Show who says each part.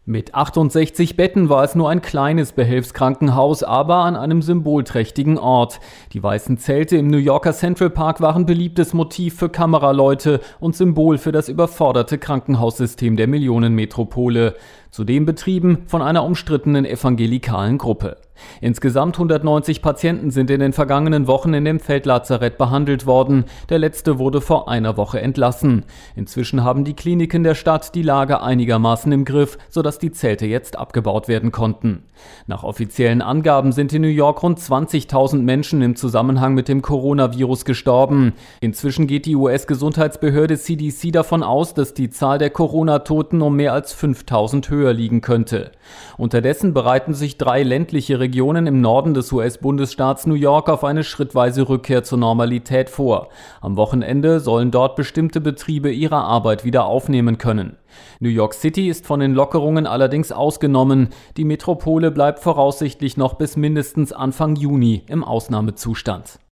Speaker 1: Mit 68 Betten war es nur ein kleines Behelfskrankenhaus, aber an einem symbolträchtigen Ort. Die weißen Zelte im New Yorker Central Park waren beliebtes Motiv für Kameraleute und Symbol für das überforderte Krankenhaussystem der Millionenmetropole. Zudem betrieben von einer umstrittenen evangelikalen Gruppe. Insgesamt 190 Patienten sind in den vergangenen Wochen in dem Feldlazarett behandelt worden. Der letzte wurde vor einer Woche entlassen. Inzwischen haben die Kliniken der Stadt die Lage einigermaßen im Griff, sodass die Zelte jetzt abgebaut werden konnten. Nach offiziellen Angaben sind in New York rund 20.000 Menschen im Zusammenhang mit dem Coronavirus gestorben. Inzwischen geht die US-Gesundheitsbehörde CDC davon aus, dass die Zahl der Corona-Toten um mehr als 5.000 höher liegen könnte. Unterdessen bereiten sich 3 ländliche Regionen im Norden des US-Bundesstaats New York auf eine schrittweise Rückkehr zur Normalität vor. Am Wochenende sollen dort bestimmte Betriebe ihre Arbeit wieder aufnehmen können. New York City ist von den Lockerungen allerdings ausgenommen. Die Metropole bleibt voraussichtlich noch bis mindestens Anfang Juni im Ausnahmezustand.